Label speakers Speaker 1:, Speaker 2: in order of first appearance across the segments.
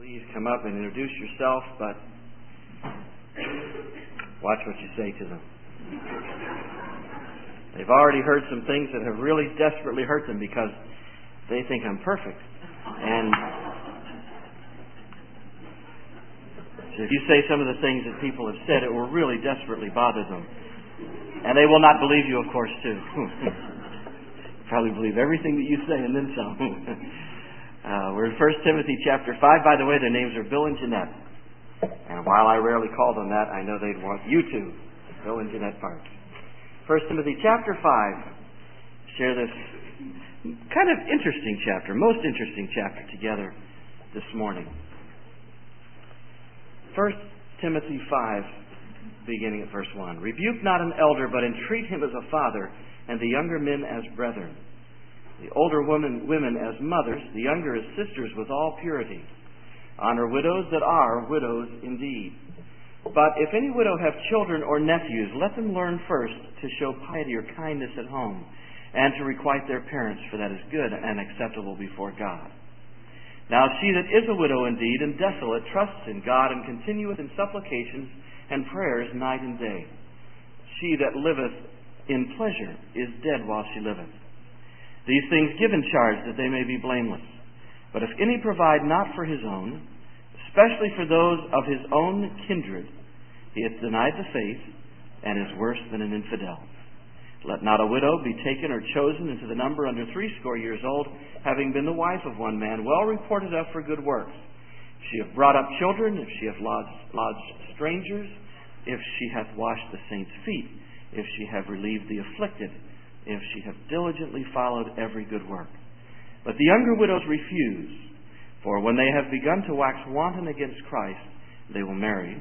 Speaker 1: Please come up and introduce yourself, but watch what you say to them. They've already heard some things that have really desperately hurt them because they think I'm perfect. And so if you say some of the things that people have said, it will really desperately bother them. And they will not believe you, of course, too. Probably believe everything that you say and then some. We're in 1 Timothy chapter 5. By the way, their names are Bill and Jeanette. And while I rarely call them that, I know they'd want you to. Bill and Jeanette Parks. 1 Timothy chapter 5. Share this kind of interesting chapter, most interesting chapter together this morning. 1 Timothy 5, beginning at verse 1. Rebuke not an elder, but entreat him as a father, and the younger men as brethren. The older women as mothers, the younger as sisters with all purity. Honor widows that are widows indeed. But if any widow have children or nephews, let them learn first to show piety or kindness at home, and to requite their parents, for that is good and acceptable before God. Now she that is a widow indeed and desolate trusts in God, and continueth in supplications and prayers night and day. She that liveth in pleasure is dead while she liveth. These things give in charge, that they may be blameless. But if any provide not for his own, especially for those of his own kindred, he hath denied the faith, and is worse than an infidel. Let not a widow be taken or chosen into the number under 80 years old, having been the wife of one man, well reported of for good works. If she hath brought up children, if she hath lodged strangers, if she hath washed the saints' feet, if she have relieved the afflicted, if she have diligently followed every good work. But the younger widows refuse, for when they have begun to wax wanton against Christ, they will marry,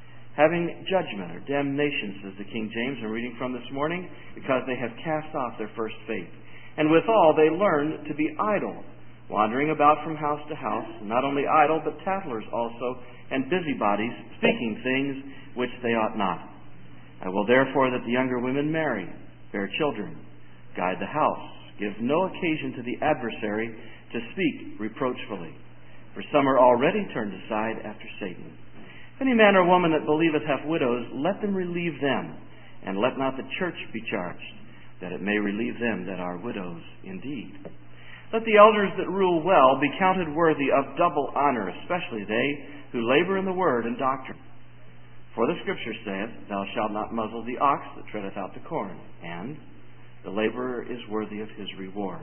Speaker 1: having judgment or damnation, says the King James I'm reading from this morning, because they have cast off their first faith. And withal they learn to be idle, wandering about from house to house, not only idle, but tattlers also, and busybodies, speaking things which they ought not. I will therefore that the younger women marry, bear children, guide the house, give no occasion to the adversary to speak reproachfully. For some are already turned aside after Satan. If any man or woman that believeth have widows, let them relieve them, and let not the church be charged, that it may relieve them that are widows indeed. Let the elders that rule well be counted worthy of double honor, especially they who labor in the word and doctrine. For the Scripture saith, Thou shalt not muzzle the ox that treadeth out the corn, and the laborer is worthy of his reward.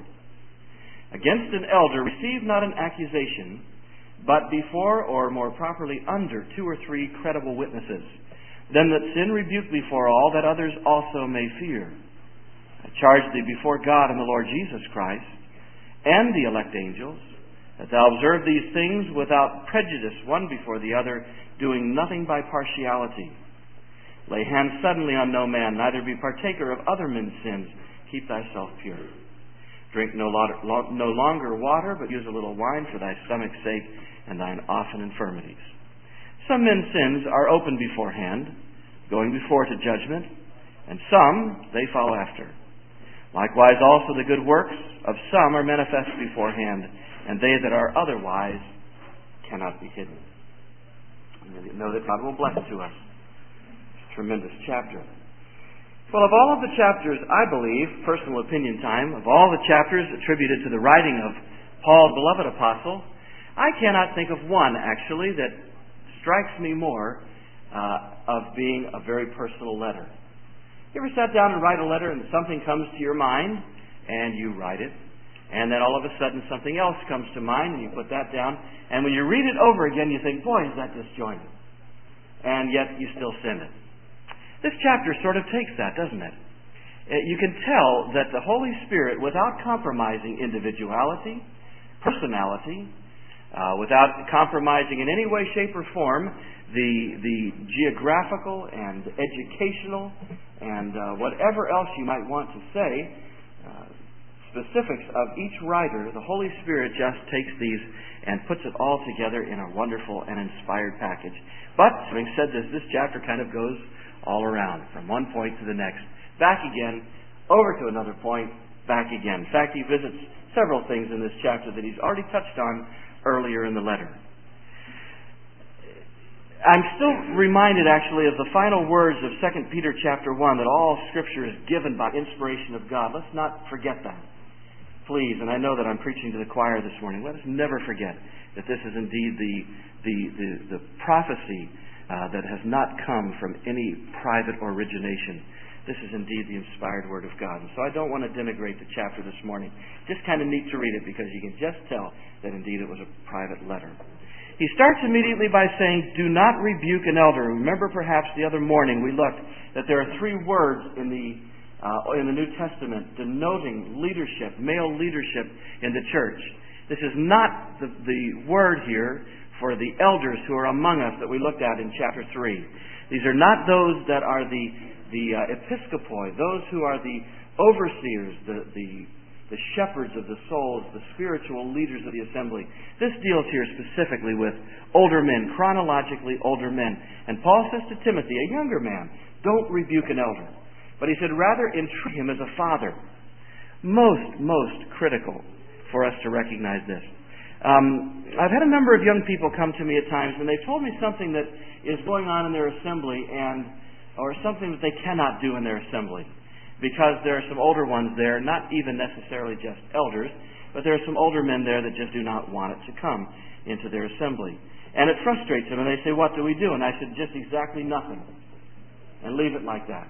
Speaker 1: Against an elder receive not an accusation, but before, or more properly under, 2 or 3 credible witnesses. Them that sin rebuke before all, that others also may fear. I charge thee before God and the Lord Jesus Christ, and the elect angels, that thou observe these things without prejudice one before the other, doing nothing by partiality. Lay hands suddenly on no man, neither be partaker of other men's sins. Keep thyself pure. Drink no longer water, but use a little wine for thy stomach's sake and thine often infirmities. Some men's sins are open beforehand, going before to judgment, and some they follow after. Likewise also the good works of some are manifest beforehand, and they that are otherwise cannot be hidden. And know that God will bless to us. It's a tremendous chapter. Well, of all of the chapters, I believe, personal opinion time, of all the chapters attributed to the writing of Paul's beloved apostle, I cannot think of one, actually, that strikes me more of being a very personal letter. You ever sat down and write a letter and something comes to your mind and you write it, and then all of a sudden something else comes to mind and you put that down, and when you read it over again you think, boy, is that disjointed. And yet you still send it. This chapter sort of takes that, doesn't it? You can tell that the Holy Spirit, without compromising individuality, personality, without compromising in any way, shape, or form the geographical and educational and whatever else you might want to say, specifics of each writer, the Holy Spirit just takes these and puts it all together in a wonderful and inspired package. But, having said this chapter kind of goes all around, from one point to the next, back again, over to another point, back again. In fact, he visits several things in this chapter that he's already touched on earlier in the letter. I'm still reminded, actually, of the final words of 2 Peter chapter 1, that all Scripture is given by inspiration of God. Let's not forget that. Please, and I know that I'm preaching to the choir this morning, let us never forget that this is indeed the prophecy that has not come from any private origination. This is indeed the inspired Word of God. And so I don't want to denigrate the chapter this morning. Just kind of neat to read it because you can just tell that indeed it was a private letter. He starts immediately by saying, do not rebuke an elder. Remember perhaps the other morning we looked that there are 3 words in the New Testament denoting leadership, male leadership in the church. This is not the word here for the elders who are among us that we looked at in chapter 3. These are not those that are the episkopoi, those who are the overseers, the shepherds of the souls, the spiritual leaders of the assembly. This deals here specifically with older men, chronologically older men. And Paul says to Timothy, a younger man, don't rebuke an elder. But he said, rather entreat him as a father. Most critical for us to recognize this. I've had a number of young people come to me at times and they've told me something that is going on in their assembly or something that they cannot do in their assembly. Because there are some older ones there, not even necessarily just elders, but there are some older men there that just do not want it to come into their assembly. And it frustrates them, and they say, what do we do? And I said, just exactly nothing. And leave it like that.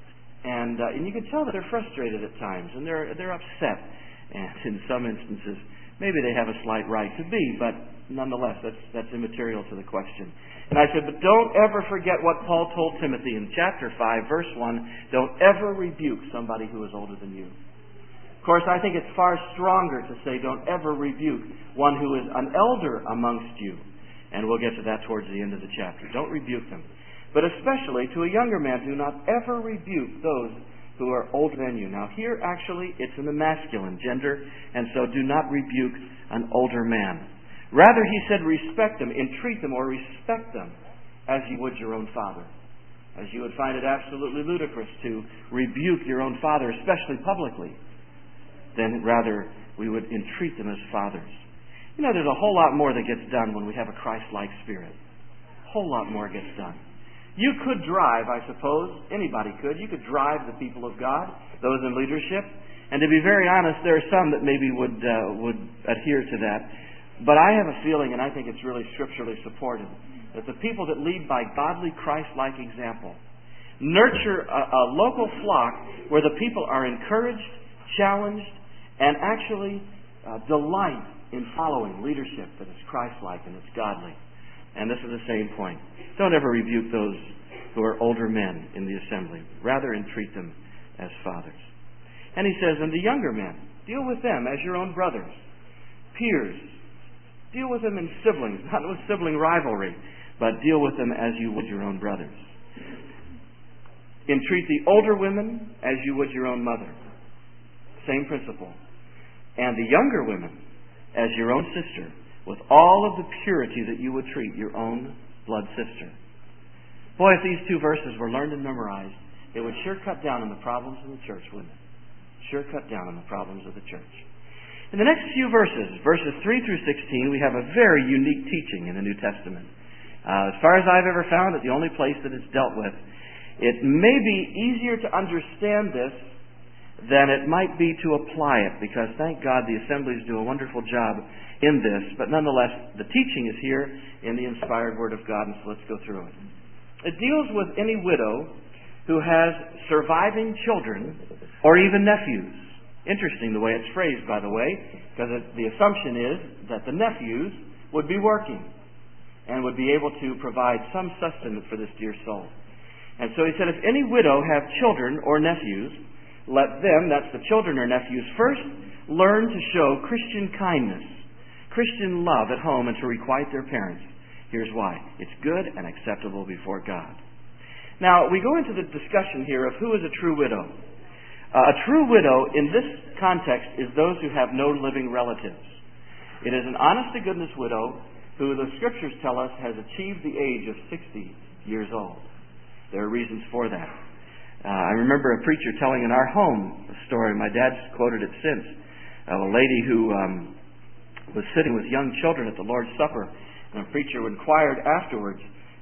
Speaker 1: And you can tell that they're frustrated at times, and they're upset. And in some instances, maybe they have a slight right to be, but nonetheless, that's immaterial to the question. And I said, but don't ever forget what Paul told Timothy in chapter 5, verse 1. Don't ever rebuke somebody who is older than you. Of course, I think it's far stronger to say don't ever rebuke one who is an elder amongst you. And we'll get to that towards the end of the chapter. Don't rebuke them. But especially to a younger man, do not ever rebuke those who are older than you. Now here, actually, it's in the masculine gender, and so do not rebuke an older man. Rather, he said, respect them, entreat them, or respect them as you would your own father. As you would find it absolutely ludicrous to rebuke your own father, especially publicly, then rather we would entreat them as fathers. You know, there's a whole lot more that gets done when we have a Christ-like spirit. A whole lot more gets done. You could drive, I suppose, anybody could. You could drive the people of God, those in leadership. And to be very honest, there are some that maybe would adhere to that. But I have a feeling, and I think it's really scripturally supported, that the people that lead by godly, Christ-like example nurture a local flock where the people are encouraged, challenged, and actually delight in following leadership that is Christ-like and is godly. And this is the same point. Don't ever rebuke those who are older men in the assembly. Rather, entreat them as fathers. And he says, and the younger men, deal with them as your own brothers, peers. Deal with them in siblings, not with sibling rivalry, but deal with them as you would your own brothers. Entreat the older women as you would your own mother. Same principle. And the younger women as your own sister, with all of the purity that you would treat your own blood sister. Boy, if these 2 verses were learned and memorized, it would sure cut down on the problems in the church, wouldn't it? Sure cut down on the problems of the church. In the next few verses, verses 3 through 16, we have a very unique teaching in the New Testament. As far as I've ever found it, the only place that it's dealt with. It may be easier to understand this than it might be to apply it, because thank God the assemblies do a wonderful job in this. But nonetheless, the teaching is here in the inspired Word of God, and so let's go through it. It deals with any widow who has surviving children or even nephews. Interesting the way it's phrased, by the way, because the assumption is that the nephews would be working and would be able to provide some sustenance for this dear soul. And so he said, if any widow have children or nephews, let them, that's the children or nephews, first learn to show Christian kindness, Christian love at home, and to requite their parents. Here's why. It's good and acceptable before God. Now, we go into the discussion here of who is a true widow. A true widow in this context is those who have no living relatives. It is an honest-to-goodness widow who the Scriptures tell us has achieved the age of 60 years old. There are reasons for that. I remember a preacher telling in our home a story, my dad's quoted it since, of a lady who was sitting with young children at the Lord's Supper, and a preacher inquired afterwards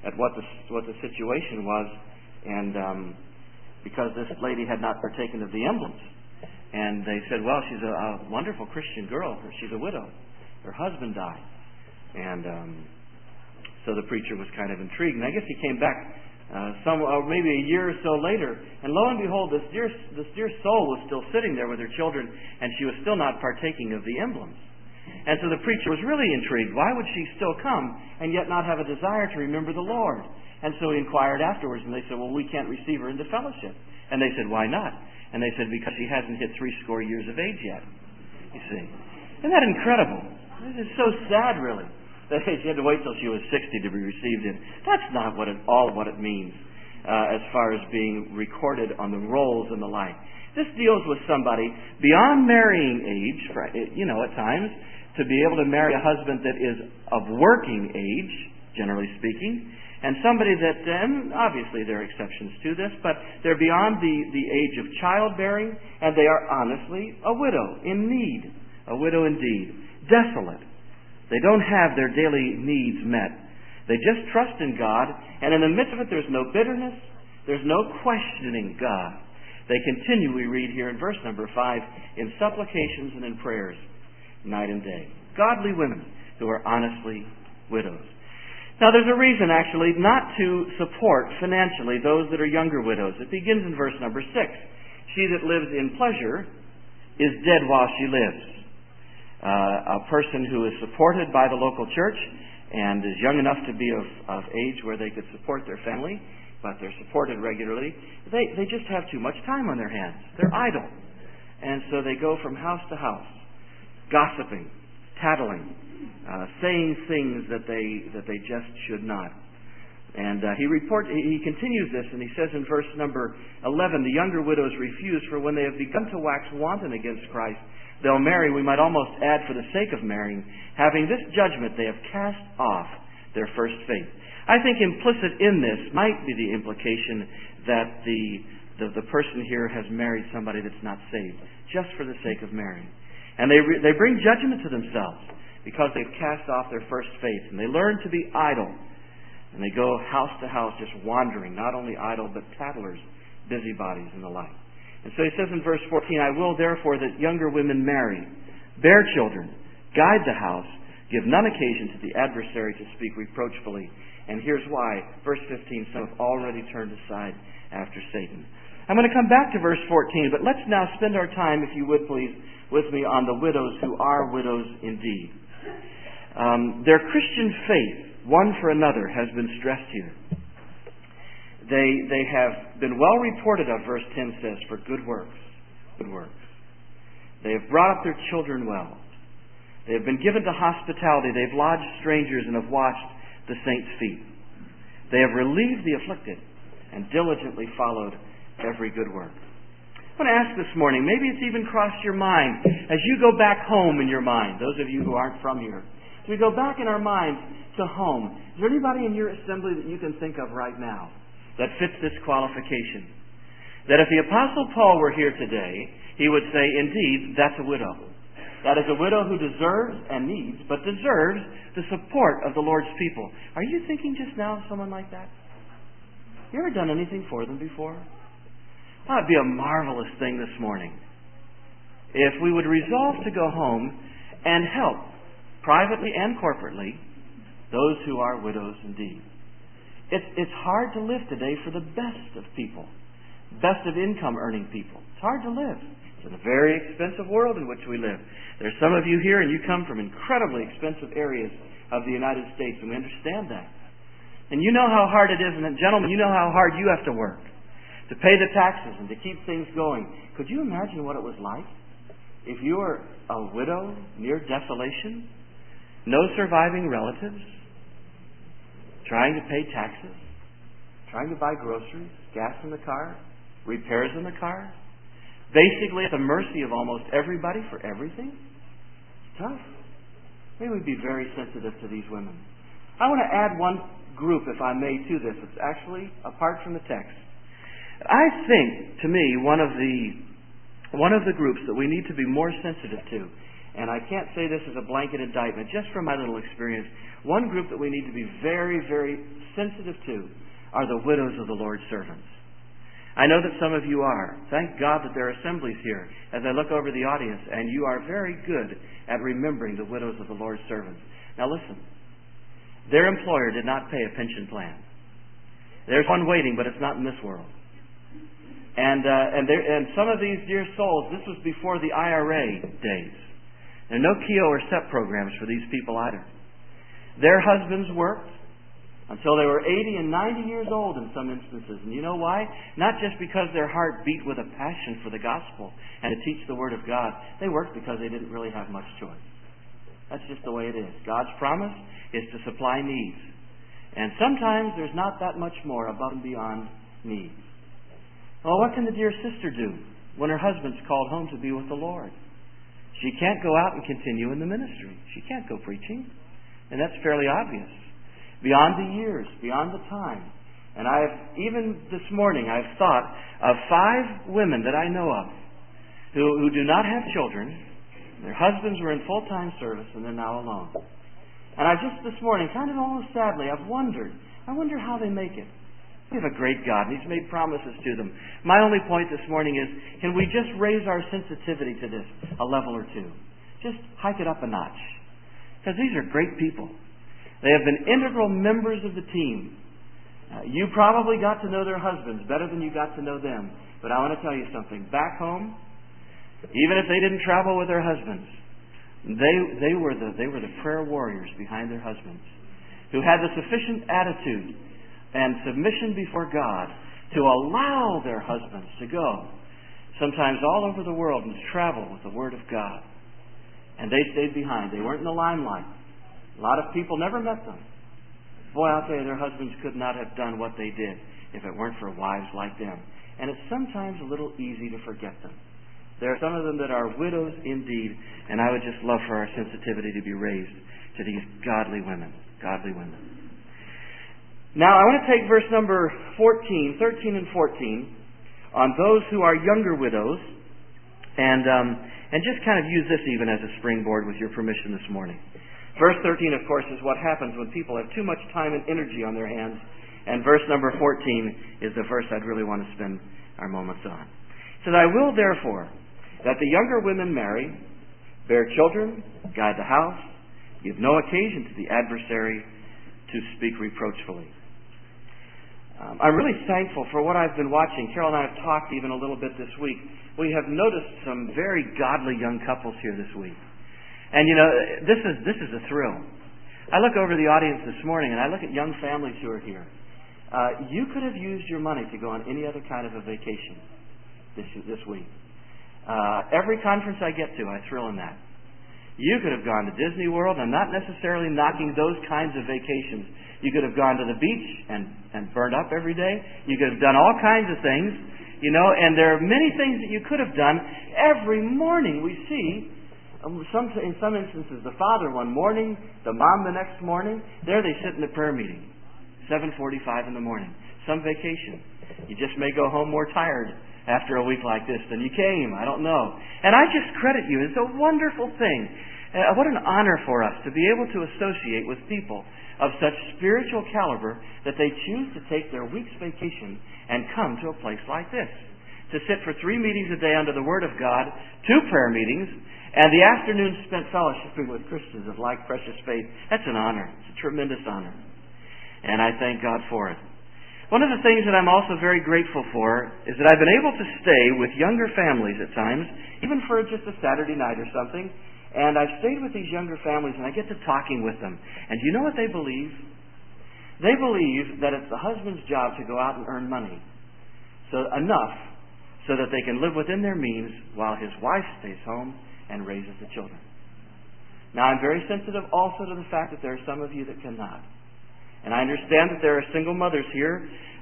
Speaker 1: at what the situation was, and because this lady had not partaken of the emblems. And they said, well, she's a wonderful Christian girl. She's a widow. Her husband died. And so the preacher was kind of intrigued. And I guess he came back maybe a year or so later. And lo and behold, this dear soul was still sitting there with her children, and she was still not partaking of the emblems. And so the preacher was really intrigued. Why would she still come and yet not have a desire to remember the Lord? And so he inquired afterwards, and they said, well, we can't receive her into fellowship. And they said, why not? And they said, because she hasn't hit 80 years of age yet. You see. Isn't that incredible? This is so sad, really, that she had to wait till she was 60 to be received in. That's not what it means as far as being recorded on the rolls and the like. This deals with somebody beyond marrying age, at times, to be able to marry a husband that is of working age, generally speaking, and somebody that, and obviously there are exceptions to this, but they're beyond the age of childbearing, and they are honestly a widow in need. A widow indeed. Desolate. They don't have their daily needs met. They just trust in God, and in the midst of it there's no bitterness, there's no questioning God. They continue, we read here in verse number 5, in supplications and in prayers, night and day. Godly women who are honestly widows. Now there's a reason, actually, not to support financially those that are younger widows. It begins in verse number 6. She that lives in pleasure is dead while she lives. A person who is supported by the local church and is young enough to be of age where they could support their family, but they're supported regularly, they just have too much time on their hands. They're idle. And so they go from house to house, gossiping, tattling, saying things that they just should not. And he continues this, and he says in verse number 11, the younger widows refuse, for when they have begun to wax wanton against Christ, they'll marry, we might almost add for the sake of marrying, having this judgment, they have cast off their first faith. I think implicit in this might be the implication that the person here has married somebody that's not saved, just for the sake of marrying. And they bring judgment to themselves because they've cast off their first faith, and they learn to be idle. And they go house to house just wandering, not only idle, but tattlers, busybodies, and the like. And so he says in verse 14, I will therefore that younger women marry, bear children, guide the house, give none occasion to the adversary to speak reproachfully. And here's why. Verse 15, some have already turned aside after Satan. I'm going to come back to verse 14, but let's now spend our time, if you would please, with me on the widows who are widows indeed. Their Christian faith, one for another, has been stressed here. They have been well reported of, verse 10 says, for good works. Good works. They have brought up their children well. They have been given to hospitality. They've lodged strangers and have washed the saints' feet. They have relieved the afflicted and diligently followed every good work. I want to ask this morning, maybe it's even crossed your mind as you go back home in your mind, those of you who aren't from here. As we go back in our minds to home, is there anybody in your assembly that you can think of right now that fits this qualification? That if the Apostle Paul were here today, he would say, indeed, that's a widow. That is a widow who deserves and needs, but deserves the support of the Lord's people. Are you thinking just now of someone like that? You ever done anything for them before? That would be a marvelous thing this morning if we would resolve to go home and help, privately and corporately, those who are widows indeed. It's hard to live today for the best of people, best of income earning people. It's hard to live. It's a very expensive world in which we live. There's some of you here and you come from incredibly expensive areas of the United States, and we understand that. And you know how hard it is, and gentlemen, you know how hard you have to work to pay the taxes and to keep things going. Could you imagine what it was like if you were a widow near desolation, no surviving relatives, trying to pay taxes, trying to buy groceries, gas in the car, repairs in the car, basically at the mercy of almost everybody for everything? It's tough. Maybe we'd be very sensitive to these women. I want to add one group, if I may, to this. It's actually apart from the text. I think, to me, one of the groups that we need to be more sensitive to and I can't say this as a blanket indictment, just from my little experience, one group that we need to be very, very sensitive to are the widows of the Lord's servants. I know that some of you are. Thank God that there are assemblies here as I look over the audience, and you are very good at remembering the widows of the Lord's servants. Now listen, their employer did not pay a pension plan. There's one waiting, but it's not in this world. And some of these dear souls, this was before the IRA days. There are no KEO or SEP programs for these people either. Their husbands worked until they were 80 and 90 years old in some instances. And you know why? Not just because their heart beat with a passion for the gospel and to teach the Word of God. They worked because they didn't really have much choice. That's just the way it is. God's promise is to supply needs. And sometimes there's not that much more above and beyond needs. Well, what can the dear sister do when her husband's called home to be with the Lord? She can't go out and continue in the ministry. She can't go preaching. And that's fairly obvious. Beyond the years, beyond the time. And even this morning, I've thought of 5 women that I know of who do not have children. Their husbands were in full-time service and they're now alone. And I just this morning, kind of almost sadly, I wonder how they make it. We have a great God, and He's made promises to them. My only point this morning is, can we just raise our sensitivity to this a level or two? Just hike it up a notch. Because these are great people. They have been integral members of the team. You probably got to know their husbands better than you got to know them. But I want to tell you something. Back home, even if they didn't travel with their husbands, they were the prayer warriors behind their husbands, who had the sufficient attitude and submission before God to allow their husbands to go, sometimes all over the world, and to travel with the Word of God. And they stayed behind. They weren't in the limelight. A lot of people never met them. Boy, I'll tell you, their husbands could not have done what they did if it weren't for wives like them. And it's sometimes a little easy to forget them. There are some of them that are widows indeed, and I would just love for our sensitivity to be raised to these godly women. Godly women. Now, I want to take verse number 13 and 14 on those who are younger widows, and just kind of use this even as a springboard with your permission this morning. Verse 13, of course, is what happens when people have too much time and energy on their hands, and verse number 14 is the verse I'd really want to spend our moments on. It says, I will therefore that the younger women marry, bear children, guide the house, give no occasion to the adversary to speak reproachfully. I'm really thankful for what I've been watching. Carol and I have talked even a little bit this week. We have noticed some very godly young couples here this week. And you know, this is a thrill. I look over the audience this morning and I look at young families who are here. You could have used your money to go on any other kind of a vacation this week. Every conference I get to, I thrill in that. You could have gone to Disney World. I'm not necessarily knocking those kinds of vacations. You could have gone to the beach and burned up every day. You could have done all kinds of things, you know, and there are many things that you could have done. Every morning we see, in some instances, the father one morning, the mom the next morning. There they sit in the prayer meeting, 7:45 in the morning. Some vacation. You just may go home more tired after a week like this than you came. I don't know. And I just credit you. It's a wonderful thing. What an honor for us to be able to associate with people of such spiritual caliber that they choose to take their week's vacation and come to a place like this. To sit for 3 meetings a day under the Word of God, 2 prayer meetings, and the afternoon spent fellowshipping with Christians of like precious faith. That's an honor. It's a tremendous honor. And I thank God for it. One of the things that I'm also very grateful for is that I've been able to stay with younger families at times, even for just a Saturday night or something. And I've stayed with these younger families and I get to talking with them. And do you know what they believe? They believe that it's the husband's job to go out and earn money. Enough so that they can live within their means while his wife stays home and raises the children. Now, I'm very sensitive also to the fact that there are some of you that cannot. And I understand that there are single mothers here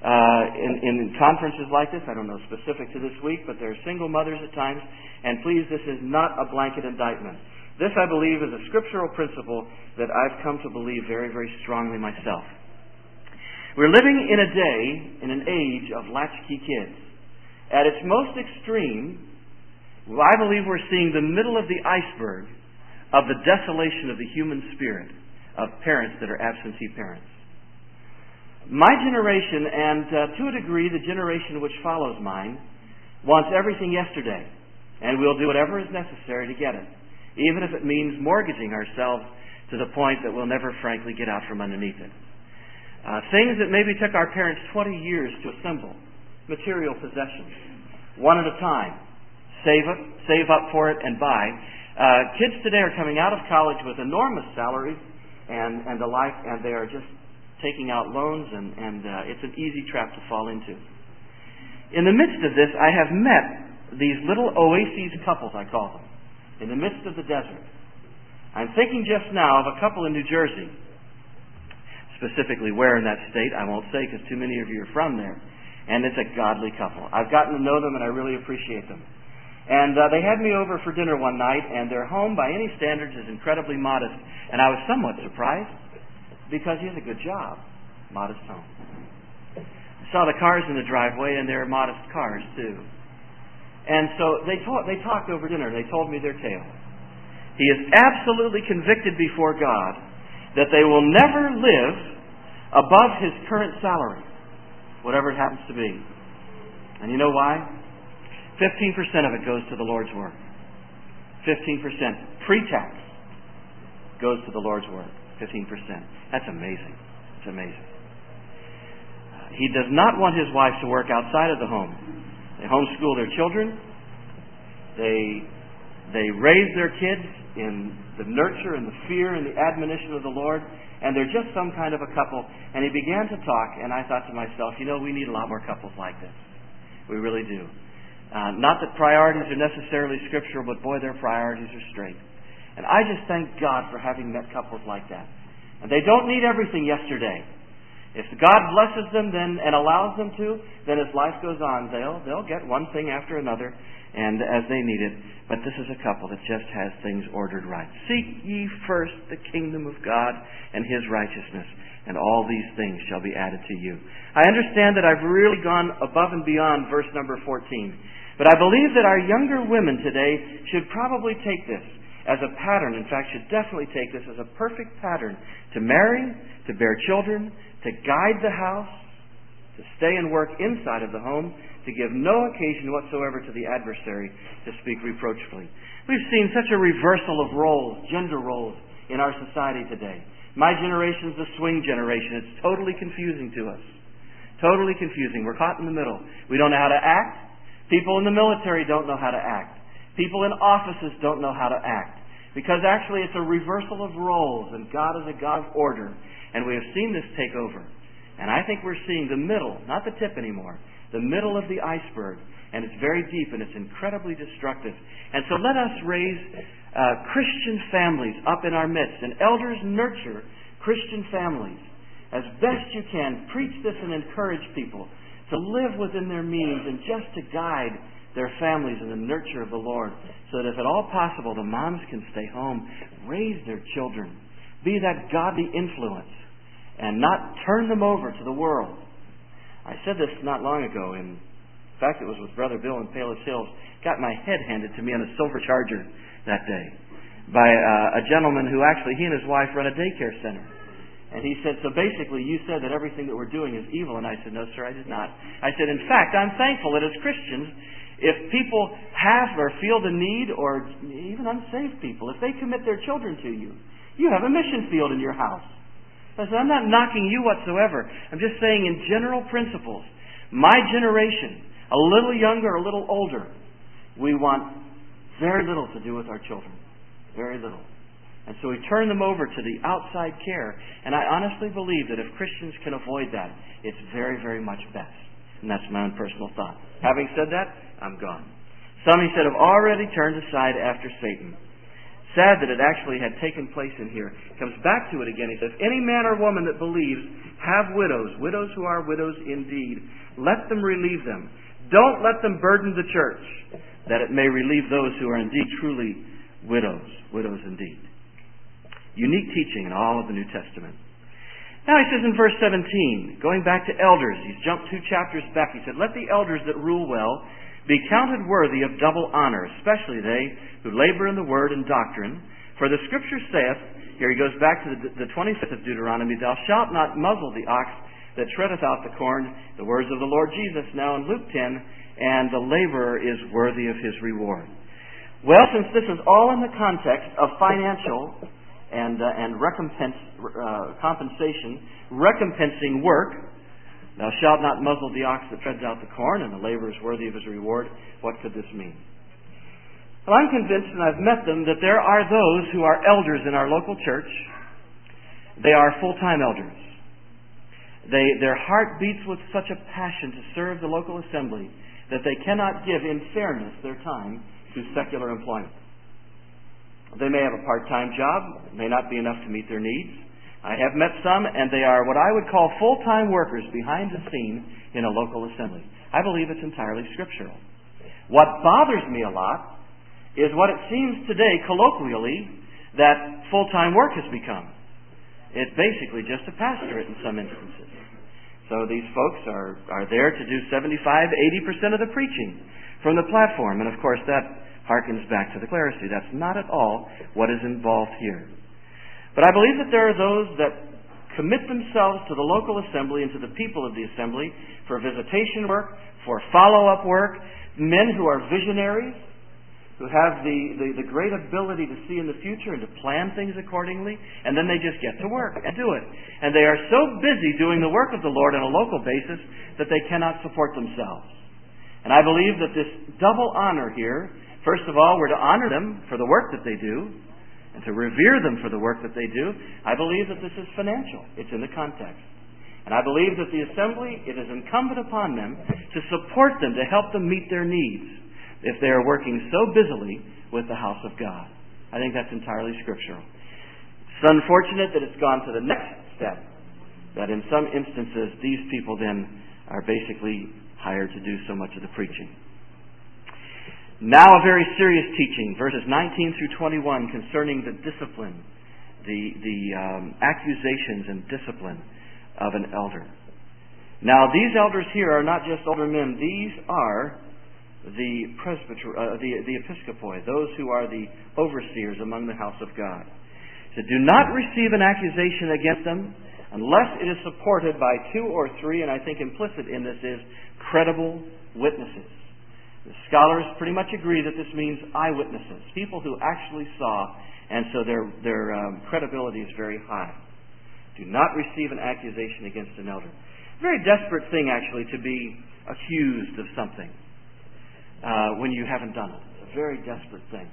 Speaker 1: in conferences like this. I don't know specific to this week, but there are single mothers at times. And please, this is not a blanket indictment. This, I believe, is a scriptural principle that I've come to believe very, very strongly myself. We're living in a day, in an age of latchkey kids. At its most extreme, I believe we're seeing the middle of the iceberg of the desolation of the human spirit of parents that are absentee parents. My generation, and to a degree the generation which follows mine, wants everything yesterday, and we'll do whatever is necessary to get it, even if it means mortgaging ourselves to the point that we'll never frankly get out from underneath it. Things that maybe took our parents 20 years to assemble, material possessions, one at a time, save up for it, and buy. Kids today are coming out of college with enormous salaries and the like, and they are just taking out loans, and it's an easy trap to fall into. In the midst of this, I have met these little oases couples, I call them, in the midst of the desert. I'm thinking just now of a couple in New Jersey, specifically where in that state, I won't say because too many of you are from there, and it's a godly couple. I've gotten to know them, and I really appreciate them. And they had me over for dinner one night, and their home, by any standards, is incredibly modest, and I was somewhat surprised, because he has a good job. Modest home. I saw the cars in the driveway, and they're modest cars, too. And so they talked over dinner, and they told me their tale. He is absolutely convicted before God that they will never live above his current salary, whatever it happens to be. And you know why? 15% of it goes to the Lord's work. 15% pre-tax goes to the Lord's work. 15%. That's amazing. It's amazing. He does not want his wife to work outside of the home. They homeschool their children. They raise their kids in the nurture and the fear and the admonition of the Lord, and they're just some kind of a couple. And he began to talk, and I thought to myself, we need a lot more couples like this. We really do. Not that priorities are necessarily scriptural, but boy, their priorities are straight. And I just thank God for having met couples like that. And they don't need everything yesterday. If God blesses them then and allows them to, then as life goes on, they'll get one thing after another, and as they need it. But this is a couple that just has things ordered right. Seek ye first the kingdom of God and his righteousness, and all these things shall be added to you. I understand that I've really gone above and beyond verse number 14. But I believe that our younger women today should probably take this as a pattern. In fact, should definitely take this as a perfect pattern to marry, to bear children, to guide the house, to stay and work inside of the home, to give no occasion whatsoever to the adversary to speak reproachfully. We've seen such a reversal of roles, gender roles, in our society today. My generation's the swing generation. It's totally confusing to us. Totally confusing. We're caught in the middle. We don't know how to act. People in the military don't know how to act. People in offices don't know how to act. Because actually it's a reversal of roles, and God is a God of order. And we have seen this take over. And I think we're seeing the middle, not the tip anymore, the middle of the iceberg. And it's very deep, and it's incredibly destructive. And so let us raise Christian families up in our midst. And elders nurture Christian families as best you can. Preach this and encourage people to live within their means and just to guide their families in the nurture of the Lord, so that if at all possible the moms can stay home, raise their children, be that godly influence, and not turn them over to the world. I said this not long ago. In fact, it was with Brother Bill in Palos Hills. Got my head handed to me on a silver charger that day by a gentleman who actually, he and his wife run a daycare center. And he said, so basically you said that everything that we're doing is evil. And I said, no, sir, I did not. I said, in fact, I'm thankful that as Christians, if people have or feel the need, or even unsaved people, if they commit their children to you, you have a mission field in your house. I said, I'm not knocking you whatsoever. I'm just saying in general principles, my generation, a little younger, a little older, we want very little to do with our children. Very little. And so we turn them over to the outside care. And I honestly believe that if Christians can avoid that, it's very, very much best. And that's my own personal thought. Having said that, I'm gone. Some, he said, have already turned aside after Satan. Sad that it actually had taken place in here. He comes back to it again. He says, any man or woman that believes have widows who are widows indeed, let them relieve them. Don't let them burden the church, that it may relieve those who are indeed truly widows indeed. Unique teaching in all of the New Testament. Now he says in verse 17, going back to elders, he's jumped 2 chapters back. He said, let the elders that rule well be counted worthy of double honor, especially they who labor in the word and doctrine. For the Scripture saith, here he goes back to the 25th of Deuteronomy, thou shalt not muzzle the ox that treadeth out the corn, the words of the Lord Jesus now in Luke 10, and the laborer is worthy of his reward. Well, since this is all in the context of financial and compensation, recompensing work, thou shalt not muzzle the ox that treads out the corn, and the laborer is worthy of his reward, what could this mean? Well, I'm convinced, and I've met them, that there are those who are elders in our local church. They are full-time elders. Their heart beats with such a passion to serve the local assembly that they cannot give, in fairness, their time to secular employment. They may have a part-time job. It may not be enough to meet their needs. I have met some, and they are what I would call full-time workers behind the scene in a local assembly. I believe it's entirely scriptural. What bothers me a lot is what it seems today, colloquially, that full-time work has become. It's basically just a pastorate in some instances. So these folks are there to do 75, 80% of the preaching from the platform. And of course that harkens back to the clerisy. That's not at all what is involved here. But I believe that there are those that commit themselves to the local assembly and to the people of the assembly for visitation work, for follow-up work, men who are visionaries, who have the great ability to see in the future and to plan things accordingly, and then they just get to work and do it. And they are so busy doing the work of the Lord on a local basis that they cannot support themselves. And I believe that this double honor here, first of all, we're to honor them for the work that they do, and to revere them for the work that they do. I believe that this is financial. It's in the context. And I believe that the assembly, it is incumbent upon them to support them, to help them meet their needs, if they are working so busily with the house of God. I think that's entirely scriptural. It's unfortunate that it's gone to the next step, that in some instances these people then are basically hired to do so much of the preaching. Now a very serious teaching, verses 19 through 21, concerning the discipline, the accusations and discipline of an elder. Now these elders here are not just older men, these are the episcopoi, those who are the overseers among the house of God. So do not receive an accusation against them unless it is supported by 2 or 3, and I think implicit in this is credible witnesses. The scholars pretty much agree that this means eyewitnesses, people who actually saw, and so their credibility is very high. Do not receive an accusation against an elder. Very desperate thing, actually, to be accused of something when you haven't done it. It's a very desperate thing.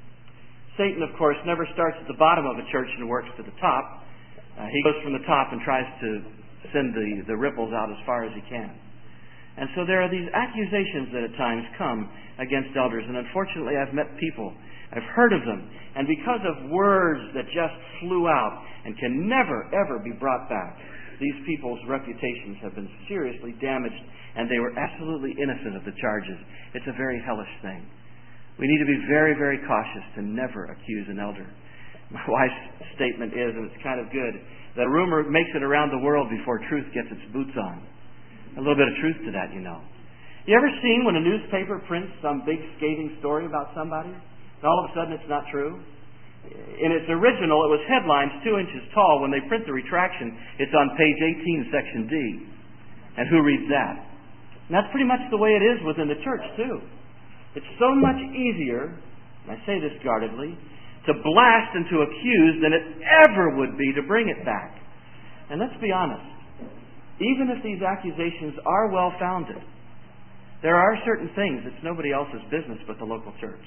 Speaker 1: Satan, of course, never starts at the bottom of a church and works to the top. He goes from the top and tries to send the ripples out as far as he can. And so there are these accusations that at times come against elders. And unfortunately, I've met people, I've heard of them, and because of words that just flew out and can never, ever be brought back, these people's reputations have been seriously damaged, and they were absolutely innocent of the charges. It's a very hellish thing. We need to be very, very cautious to never accuse an elder. My wife's statement is, and it's kind of good, that rumor makes it around the world before truth gets its boots on. A little bit of truth to that, you know. You ever seen when a newspaper prints some big scathing story about somebody, and all of a sudden it's not true? In its original, it was headlines 2 inches tall. When they print the retraction, it's on page 18, section D. And who reads that? And that's pretty much the way it is within the church, too. It's so much easier, and I say this guardedly, to blast and to accuse than it ever would be to bring it back. And let's be honest. Even if these accusations are well-founded, there are certain things that's nobody else's business but the local church.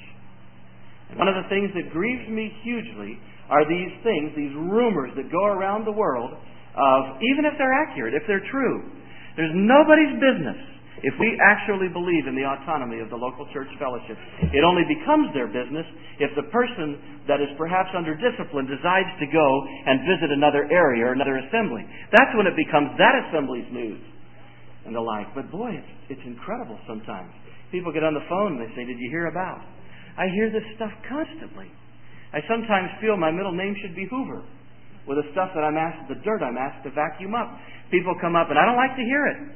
Speaker 1: And one of the things that grieves me hugely are these things, these rumors that go around the world of, even if they're accurate, if they're true, there's nobody's business if we actually believe in the autonomy of the local church fellowship. It only becomes their business if the person that is perhaps under discipline decides to go and visit another area or another assembly. That's when it becomes that assembly's news and the like. But boy, it's incredible sometimes. People get on the phone and they say, "Did you hear about?" I hear this stuff constantly. I sometimes feel my middle name should be Hoover with the stuff that I'm asked, the dirt I'm asked to vacuum up. People come up and I don't like to hear it.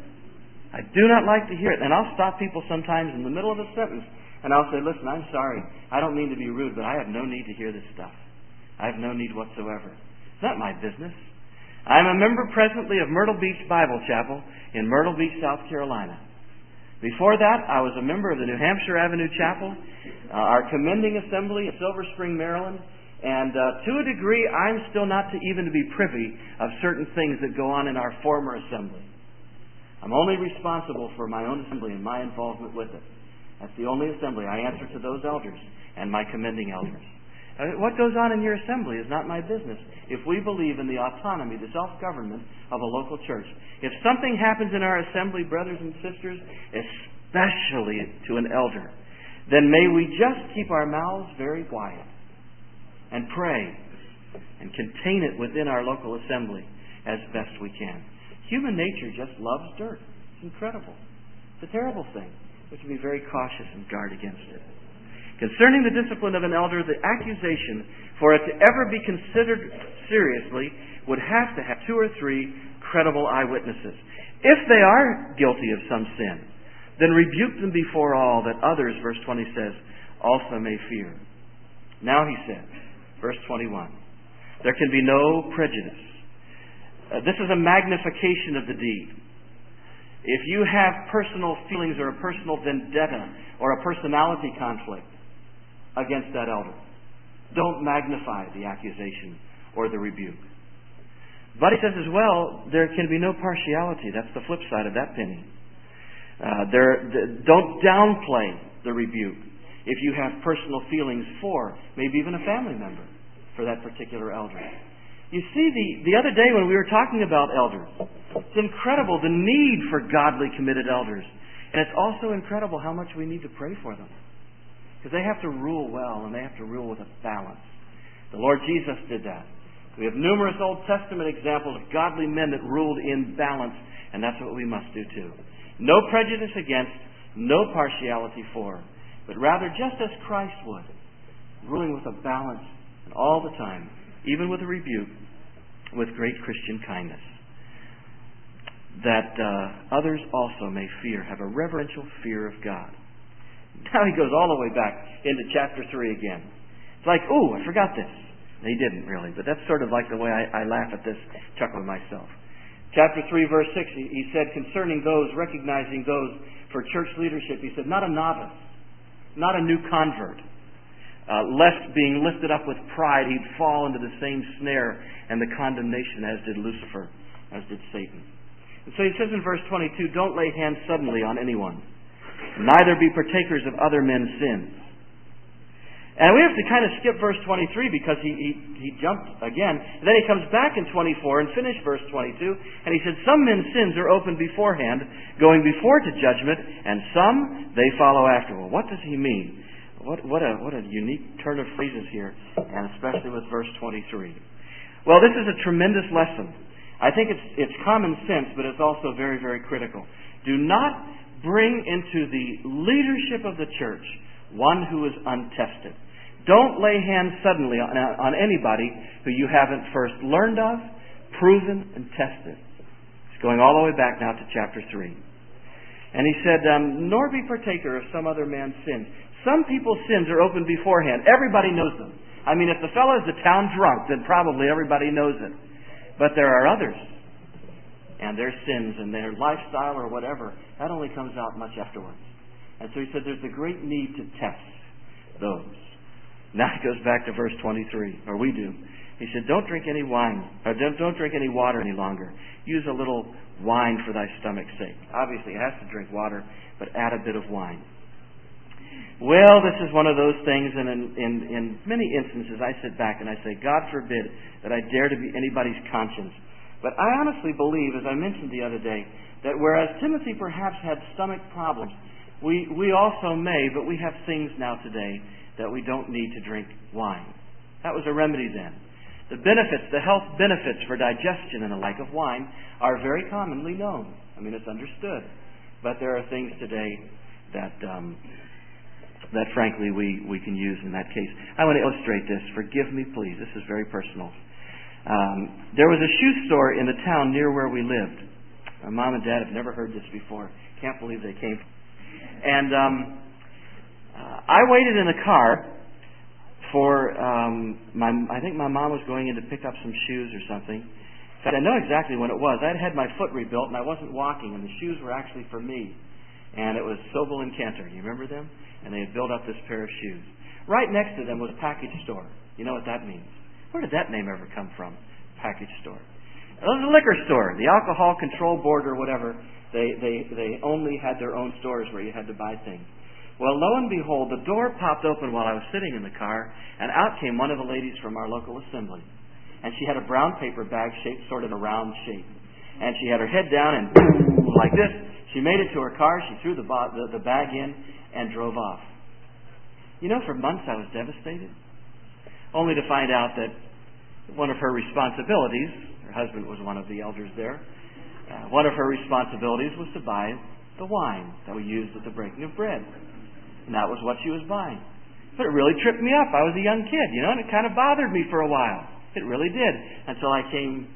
Speaker 1: I do not like to hear it. And I'll stop people sometimes in the middle of a sentence and I'll say, "Listen, I'm sorry. I don't mean to be rude, but I have no need to hear this stuff." I have no need whatsoever. It's not my business. I am a member presently of Myrtle Beach Bible Chapel in Myrtle Beach, South Carolina. Before that, I was a member of the New Hampshire Avenue Chapel, our commending assembly in Silver Spring, Maryland, and to a degree, I'm still not even to be privy of certain things that go on in our former assembly. I'm only responsible for my own assembly and my involvement with it. That's the only assembly. I answer to those elders and my commending elders. What goes on in your assembly is not my business. If we believe in the autonomy, the self-government of a local church, if something happens in our assembly, brothers and sisters, especially to an elder, then may we just keep our mouths very quiet and pray and contain it within our local assembly as best we can. Human nature just loves dirt. It's incredible. It's a terrible thing. We have to be very cautious and guard against it. Concerning the discipline of an elder, the accusation, for it to ever be considered seriously, would have to have 2 or 3 credible eyewitnesses. If they are guilty of some sin, then rebuke them before all, that others, verse 20 says, also may fear. Now he says, verse 21, there can be no prejudice. This is a magnification of the deed. If you have personal feelings or a personal vendetta or a personality conflict against that elder, don't magnify the accusation or the rebuke. But he says as well, there can be no partiality. That's the flip side of that penny. Don't downplay the rebuke if you have personal feelings for maybe even a family member for that particular elder. You see, the other day when we were talking about elders, it's incredible the need for godly, committed elders. And it's also incredible how much we need to pray for them. Because they have to rule well, and they have to rule with a balance. The Lord Jesus did that. We have numerous Old Testament examples of godly men that ruled in balance, and that's what we must do too. No prejudice against, no partiality for, but rather just as Christ would, ruling with a balance and all the time, even with a rebuke, with great Christian kindness. That others also may fear, have a reverential fear of God. Now he goes all the way back into chapter 3 again. It's like, ooh, I forgot this. He didn't really, but that's sort of like the way I laugh at this, chuckle myself. Chapter 3, verse 6, he said concerning those, recognizing those for church leadership, he said, not a novice, not a new convert, lest being lifted up with pride, he'd fall into the same snare and the condemnation as did Lucifer, as did Satan. And so he says in verse 22, don't lay hands suddenly on anyone, neither be partakers of other men's sins. And we have to kind of skip verse 23 because he jumped again. And then he comes back in 24 and finished verse 22. And he said, some men's sins are open beforehand, going before to judgment, and some they follow after. Well, what does he mean? What a unique turn of phrases here, and especially with verse 23. Well, this is a tremendous lesson. I think it's common sense, but it's also very, very critical. Do not bring into the leadership of the church one who is untested. Don't lay hands suddenly on anybody who you haven't first learned of, proven, and tested. It's going all the way back now to chapter 3. And he said, nor be partaker of some other man's sins. Some people's sins are open beforehand. Everybody knows them. I mean, if the fellow is the town drunk, then probably everybody knows it. But there are others. And their sins and their lifestyle or whatever, that only comes out much afterwards. And so he said there's a great need to test those. Now he goes back to verse 23, or we do. He said, don't drink any wine, or don't drink any water any longer. Use a little wine for thy stomach's sake. Obviously, it has to drink water, but add a bit of wine. Well, this is one of those things, and in many instances I sit back and I say, God forbid that I dare to be anybody's conscience. But I honestly believe, as I mentioned the other day, that whereas Timothy perhaps had stomach problems, we also may, but we have things now today that we don't need to drink wine. That was a remedy then. The benefits, the health benefits for digestion and the like of wine are very commonly known. I mean, it's understood. But there are things today that frankly we can use in that case. I want to illustrate this. Forgive me, please. This is very personal. There was a shoe store in the town near where we lived. My mom and dad have never heard this before. Can't believe they came. And I waited in the car I think my mom was going in to pick up some shoes or something. In fact, I know exactly when it was. I'd had my foot rebuilt and I wasn't walking, and the shoes were actually for me. And it was Sobel and Cantor. You remember them? And they had built up this pair of shoes. Right next to them was a package store. You know what that means? Where did that name ever come from? Package store. It was a liquor store. The Alcohol Control Board or whatever, they only had their own stores where you had to buy things. Well, lo and behold, the door popped open while I was sitting in the car, and out came one of the ladies from our local assembly. And she had a brown paper bag shaped sort of a round shape. And she had her head down and boom, like this. She made it to her car, she threw the bag in, and drove off. You know, for months I was devastated, only to find out that one of her responsibilities, her husband was one of the elders there, one of her responsibilities was to buy the wine that we used at the breaking of bread. And that was what she was buying. But it really tripped me up. I was a young kid, you know, and it kind of bothered me for a while. It really did, until I came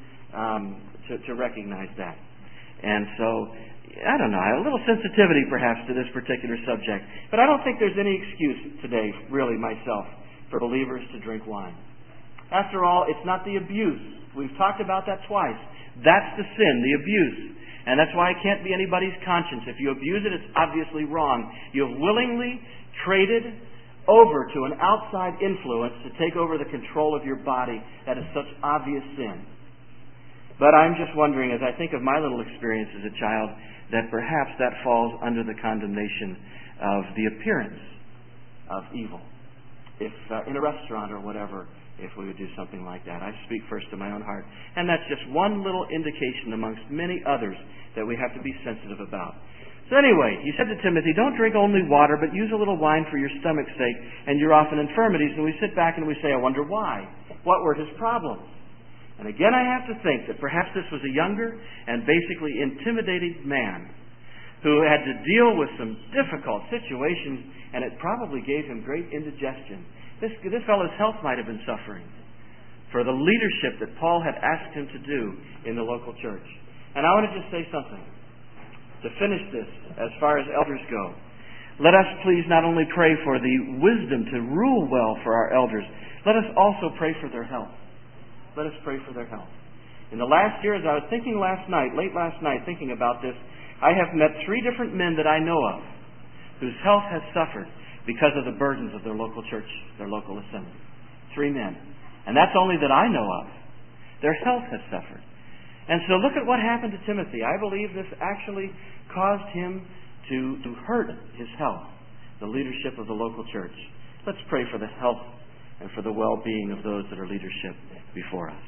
Speaker 1: to recognize that. And so, I don't know, I have a little sensitivity perhaps to this particular subject. But I don't think there's any excuse today, really, myself, for believers to drink wine. After all, it's not the abuse. We've talked about that twice. That's the sin, the abuse. And that's why it can't be anybody's conscience. If you abuse it, it's obviously wrong. You have willingly traded over to an outside influence to take over the control of your body. That is such obvious sin. But I'm just wondering, as I think of my little experience as a child, that perhaps that falls under the condemnation of the appearance of evil. If in a restaurant or whatever, if we would do something like that. I speak first to my own heart. And that's just one little indication amongst many others that we have to be sensitive about. So anyway, he said to Timothy, don't drink only water, but use a little wine for your stomach's sake and your often infirmities. And we sit back and we say, I wonder why. What were his problems? And again, I have to think that perhaps this was a younger and basically intimidated man who had to deal with some difficult situations, and it probably gave him great indigestion. This fellow's health might have been suffering for the leadership that Paul had asked him to do in the local church. And I want to just say something to finish this as far as elders go. Let us please not only pray for the wisdom to rule well for our elders, let us also pray for their health. Let us pray for their health. In the last year, as I was thinking late last night, thinking about this, I have met 3 different men that I know of whose health has suffered because of the burdens of their local church, their local assembly. 3 men. And that's only that I know of. Their health has suffered. And so look at what happened to Timothy. I believe this actually caused him to hurt his health, the leadership of the local church. Let's pray for the health and for the well-being of those that are leadership before us.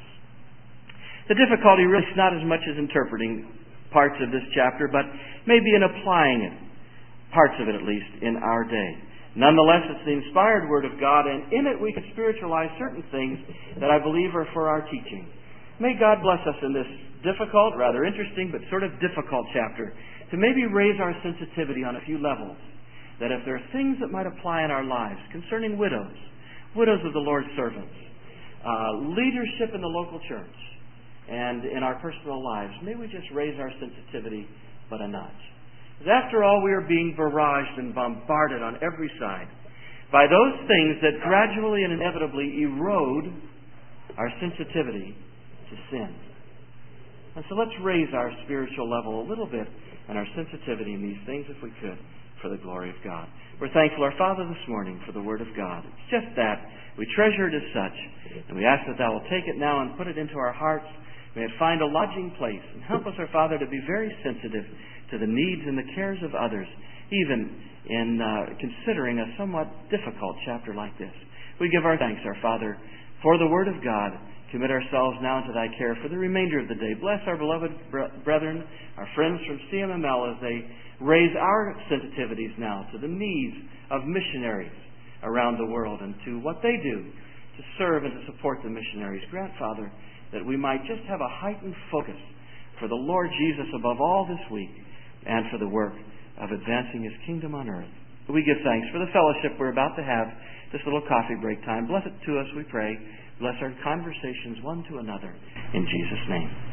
Speaker 1: The difficulty really is not as much as interpreting parts of this chapter, but maybe in applying it, parts of it at least, in our day. Nonetheless, it's the inspired Word of God, and in it we can spiritualize certain things that I believe are for our teaching. May God bless us in this difficult, rather interesting, but sort of difficult chapter to maybe raise our sensitivity on a few levels. That if there are things that might apply in our lives concerning widows of the Lord's servants, leadership in the local church, and in our personal lives, may we just raise our sensitivity but a notch. Because after all, we are being barraged and bombarded on every side by those things that gradually and inevitably erode our sensitivity to sin. And so let's raise our spiritual level a little bit and our sensitivity in these things, if we could, for the glory of God. We're thankful, our Father, this morning for the Word of God. It's just that. We treasure it as such. And we ask that Thou will take it now and put it into our hearts. May it find a lodging place. And help us, our Father, to be very sensitive to the needs and the cares of others, even in considering a somewhat difficult chapter like this. We give our thanks, our Father, for the Word of God. Commit ourselves now into Thy care for the remainder of the day. Bless our beloved brethren, our friends from CMML, as they raise our sensitivities now to the needs of missionaries around the world and to what they do to serve and to support the missionaries. Grant, Father, that we might just have a heightened focus for the Lord Jesus above all this week and for the work of advancing His kingdom on earth. We give thanks for the fellowship we're about to have, this little coffee break time. Bless it to us, we pray. Bless our conversations one to another. In Jesus' name.